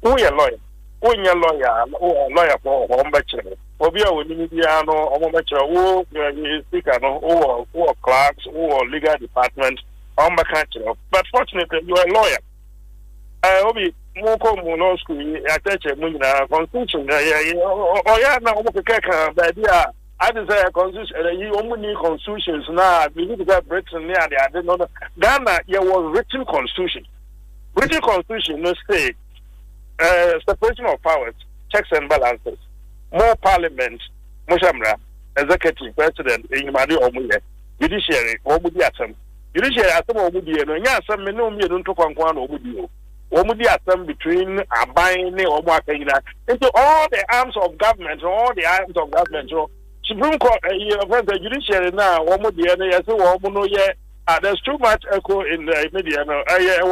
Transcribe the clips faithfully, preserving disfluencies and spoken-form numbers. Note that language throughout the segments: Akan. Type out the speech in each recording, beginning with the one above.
who a lawyer, who a lawyer, or a lawyer for home bachelor. Obia will need no or bachelor, who is speaker, or or clerks, or legal department, or bachelor. But fortunately, you are a lawyer. I Obi Moko Mono School, I teach a Muna constitution. Oh, yeah, now Mokaka, the idea. I desire constitution, you only need constitutions now. We need to get Britain near the I didn't know. Ghana, there was written constitution. Written constitution, no state, uh, separation of powers, checks and balances, more parliament, Mushamra, executive, president, in Madi Omuye, judiciary, Omudi Assam. Judiciary Assam Omudi, and Yasam, no, you don't talk on one Omudio. Omudi Assam between Abine or Mwakina, into all the arms of government, all the arms of government. Supreme Court, uh, the judiciary now, Omudi, and yes, Omuno, yeah. Uh, there's too much echo in the media. No,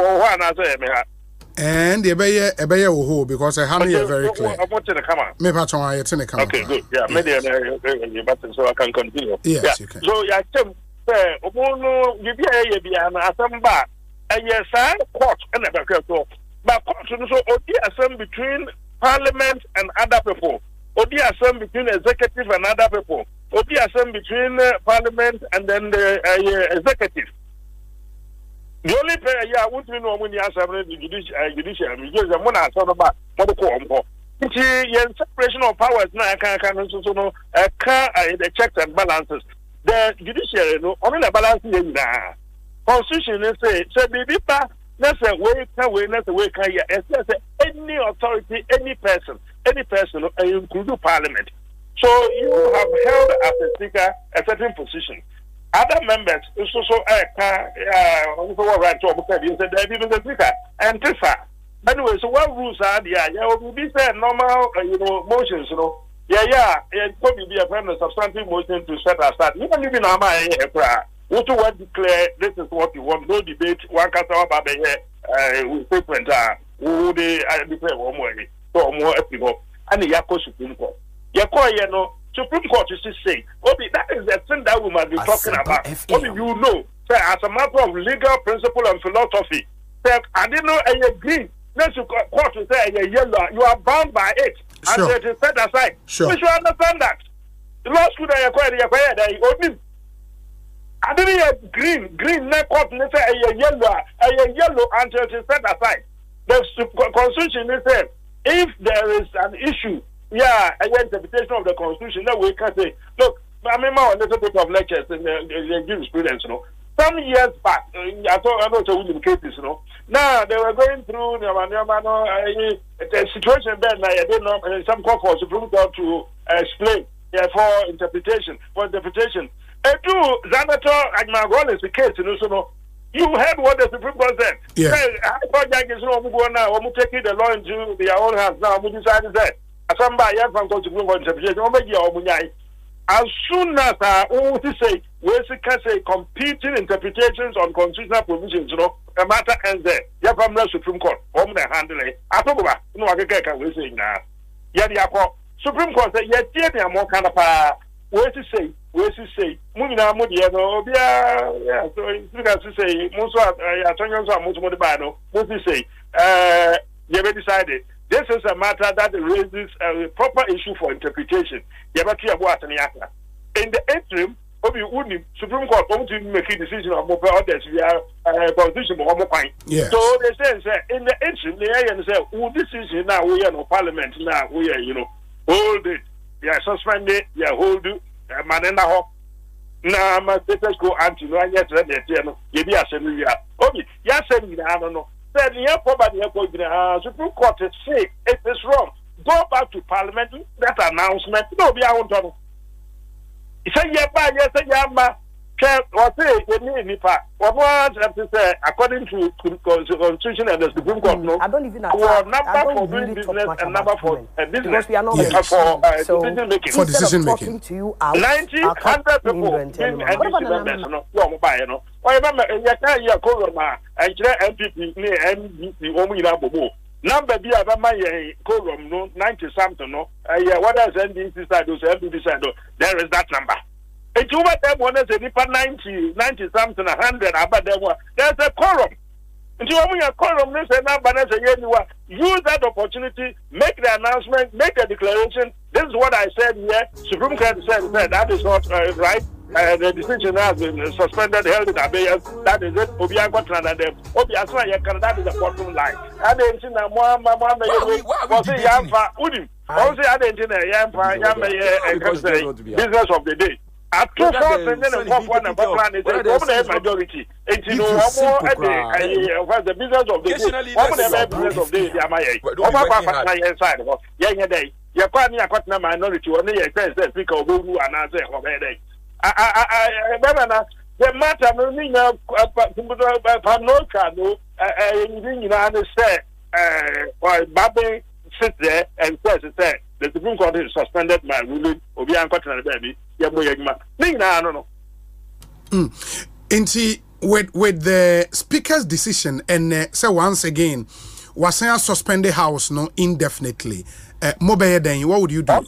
I and the Ebeye Ebeye Oho because I have it very clear. I want to come out. Maybe I try to come out. Okay, good. Yeah, media, so I can continue. Yes, yeah. You can. So, yeah, say, Omono, you be a Biana, Asamba, and yes, I court and a so, but court so Odi Assam between parliament and other people, Odi Assam between executive and other people. Odi Assam between uh, parliament and then the uh, executive. The only player yeah, I want to know when you answer the judiciary, judiciary, because I'm going to answer about what the call. The separation of powers now, I can't know a car, the checks and balances. The judiciary, no, only the balance in the constitution, they say, so the that's a way, that's a way, any authority, any person, any person, including parliament. So you have held as a speaker a certain position. Other members also so uh uh right to you said there is a speaker and Tisa. Anyway, so what rules are there? Yeah, will be say normal uh, you know motions, you know. Yeah, yeah, it could be a kind of substantive motion to set aside. You can even my what you want to declare this is what you want, no debate, one customer baby uh with statement uh who they declare one way. So more people and the Yako Supreme Court. You know, Supreme Court is to say, Obi, that is the thing that we must be talking about. Obi, you know, say, as a matter of legal principle and philosophy, say, I didn't know I agree. Let's court to say a yellow, you are bound by it. Sure. And it is set aside. Sure. We should understand that. The law school that you acquired, you acquired, Obi. I didn't hear green, green, not court, let's say a yellow, a yellow until it is set aside. The Constitution is said, if there is an issue, yeah, I get interpretation of the Constitution. That we can say, look, I remember a little bit of lectures in the, the jurisprudence, you know. Some years back, uh, I thought I know so William cases, you know. Now they were going through the uh, situation there. Now I don't know some call for Supreme Court to uh, explain, yeah, for interpretation, for interpretation. And two, Zanator Agmagol is the case, you know. So no, you heard what the Supreme Court said. Yeah. I thought that is no more now. I'm taking the law into their own hands now. We decided that. Somebody else from going to bring interpretation. As soon as I want to say, we can say competing interpretations on constitutional provisions, you know, a matter ends there. You from the Supreme Court, home the handle. I talk about no, I can we say now. Yeah, the Supreme Court said, yes, yeah, more kind of a way to say, way to say, Muna Mudia, no, yeah, so you can say, most of I turn you on most of the battle, what to say, uh, you have decided. This is a matter that raises a proper issue for interpretation. In the interim, the Supreme Court won't make a decision on others via constitution. Yes. So they say, in the interim, they say, oh, this is now we are no parliament, now we are, you know, hold it. They are suspended, they are hold it, Manenda Hawk. Now, my status go anti, no, yet, you be assembly. Okay, yes, I don't know. Said the Supreme Court is say it is wrong. Go back to Parliament. That announcement. No, be our own. He said, yeah, yes, yeah, or say, according to Constitution and the Supreme Court, no, I don't even know. Number for doing business and number for business. We are not yes. for uh, so decision making. For decision making. To you out, ninety, hundred people. And this members, no, no, buy, no. I remember, and you can't hear Corona and M P P, M D C, Omina Bobo. Number be about my quorum, no, ninety something, no. Uh, what does N D C side, those M P P side, there is that number. It's over them one is a ninety, ninety something, a hundred about them one. There's a quorum. Nti omu ya quorum ne say na bana say yeniwa. Use that opportunity, make the announcement, make a declaration. This is what I said here. Supreme Court said, said that is not uh, right. Uh, the decision has been suspended, held in abeyance. That is it. Obi Agwatran and them. Obi Asra Yakan, that is the bottom line. I didn't see na Muhammad Muhammad was a Yamfa Udim. Also, I didn't see Yamfa Yamfa business of the day. At two force and then a pop one and plan is a woman majority. And you know, one more a day, the business of the day. One of the business of the day, Yamaya. Over Papa inside. Young day. You're quite near a minority, only a sense that speak of who and answer for a day. I, I, I, remember the matter, meaning of Panoka, no, you know, say, uh, Baby sit there and says, the Supreme Court has suspended my ruling, Obi Agwatran baby, Yamoyagma. I don't know. Mm. Inti, with, with the Speaker's decision, and uh, so once again, was suspend the House no indefinitely. Uh, Mobile then, what would you do?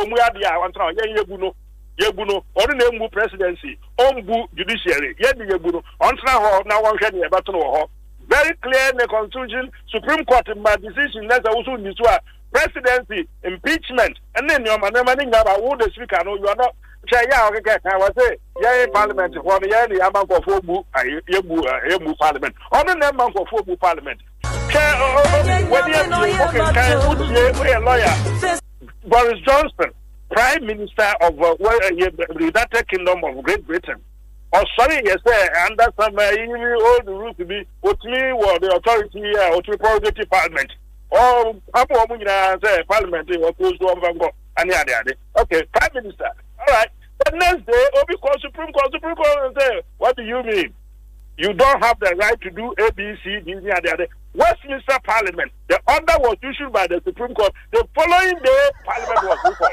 Yebuno, ordinary mbu presidency, ombu judiciary, yedi yebuno, ontra ho na wan hwe ne ebato no ho. Very clear in the constitution, Supreme Court in my decision, that's also in this presidency, impeachment, and then your man, about who the speaker, no, you are not. Say, yeah, okay, I was say, yeah, parliament, for the year, the amount of four bu, yebu parliament, on the number of four bu parliament. When you are a lawyer, Boris Johnson, Prime Minister of uh, the United Kingdom of Great Britain. Oh, sorry, yes, sir. Under some uh, all the rules to be with me or the authority uh, or to prerogative parliament. Oh, Papa Muna say parliament was closed to Vango and the other. Okay, Prime Minister. All right. The next day, Obi call Supreme Court, Supreme Court and say, what do you mean? You don't have the right to do A, B, C, D, and the other. Westminster Parliament. The order was issued by the Supreme Court. The following day, Parliament was recalled.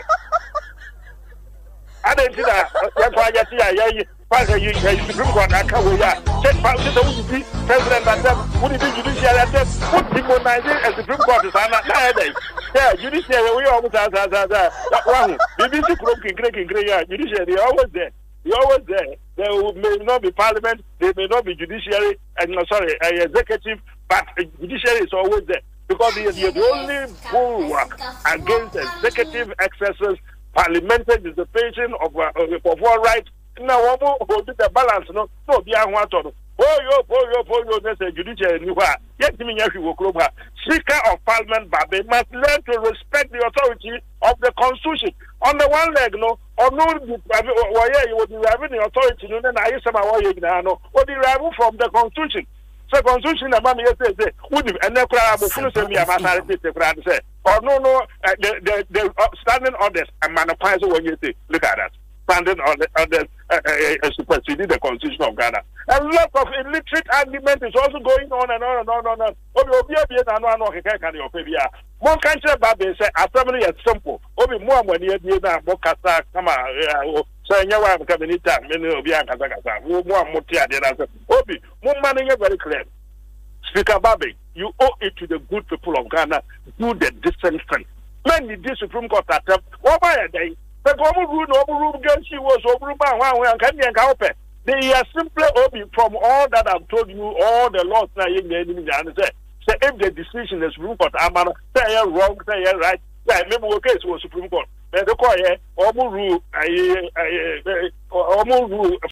I didn't see that. That's why I see a Supreme Court. I can't wait. Check President and them. Would it be judiciary? Put demonizing a Supreme Court is nowadays. Yeah, judiciary. We always have that. One. B B C croaking, cracking, cracking. Judiciary. They're always there. They're always there. There may not be Parliament. There may not be judiciary. And no, sorry, executive. But judiciary is always there because they are the only bulwark against executive excesses. Parliamentary dissipation of uh, of all rights. Now, we do the balance. No, no, be a one to. Oh, yo, oh, yo, oh, yo, there's a judiciary. Yet, me, you will club. Speaker of Parliament, Babe, must learn to respect the authority of the Constitution. On the one leg, no, or no, you would derive the authority, no, then I use some of no, or derive from the Constitution. So, Constitution, the mommy says, would and the crowd will send me a matter of say, or no, no, the, the, the standing orders and manifesto when you say, look at that. Standing orders uh, uh, superseding the Constitution of Ghana. A lot of illiterate argument is also going on and on and on and on. Obi obi na no ano keke kan yo pebia. Mo kan che ba be say assembly is simple. Obi mo amani e na mo kasa kama so nya wa ka benita me no obi an kasa kasa. Mo mo amoti ade na say obi mo man nya very clear. Speaker Babe, you owe it to the good people of Ghana. Do the decent thing. When the Supreme Court attempt, what by a day? The government rule no rule against you was over and can you help it? They are simply open from all that I've told you, all the laws now in the enemy. Say, if the decision is Supreme Court, I'm gonna say you're wrong, say you're right. Yeah, remember what case was Supreme Court. The call here, almost rule, I almost rule.